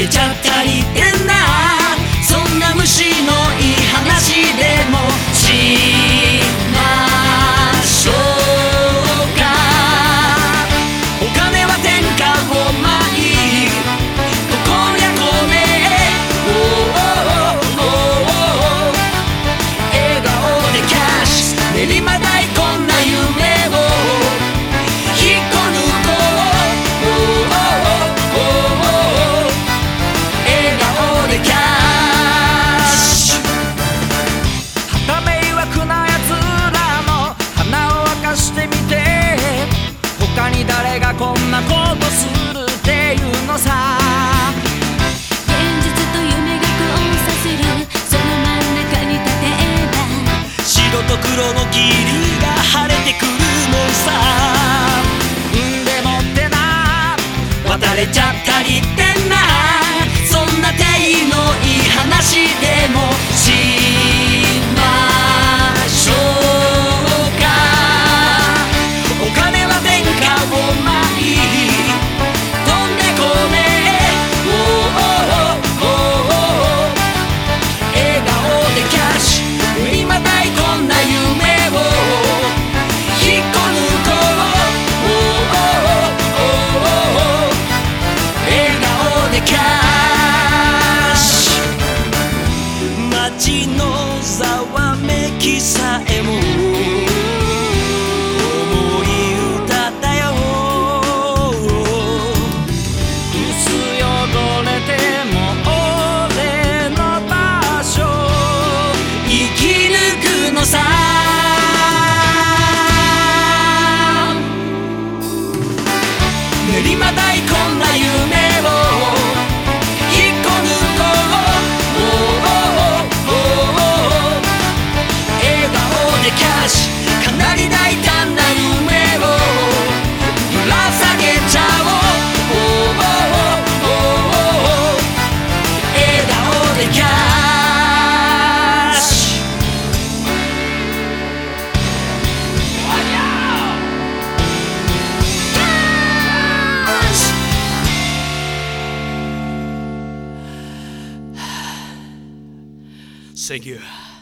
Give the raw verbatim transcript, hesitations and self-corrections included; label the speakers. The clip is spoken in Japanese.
Speaker 1: けちゃったりってんな。そんな虫のいい話でもしましょうか。お金は天下を舞い、ここりゃこねおおおお笑顔でキャッシュ練馬大こんな夢を引っこ抜こう。おおおお笑顔でキャッシュ。
Speaker 2: はた迷惑なやつらの鼻を明かしてみて、他に誰がこんなことするっていうのさ。
Speaker 3: 現実と夢が交差するその真ん中に立てば、
Speaker 1: 白と黒の霧が晴れてくるもんさ。
Speaker 2: んでもってな、
Speaker 1: 渡れちゃったりってんな。そんな手のいい話でもしましょうか。お金は天下を舞い、飛んでこねおおおお笑顔でキャッシュ今大こんな夢を引っこ抜こう。おおおお笑顔でキャッシュ。街のざわめきさえも思い歌だよ。
Speaker 2: 薄汚れても俺の場所、
Speaker 1: 生き抜くのさ。練馬大こんな夢を引っこ抜こう。おおおお笑顔でキャッシュかなり大胆な夢をぶら下げちゃおう。おおおお笑顔でキャッシュ。Thank you.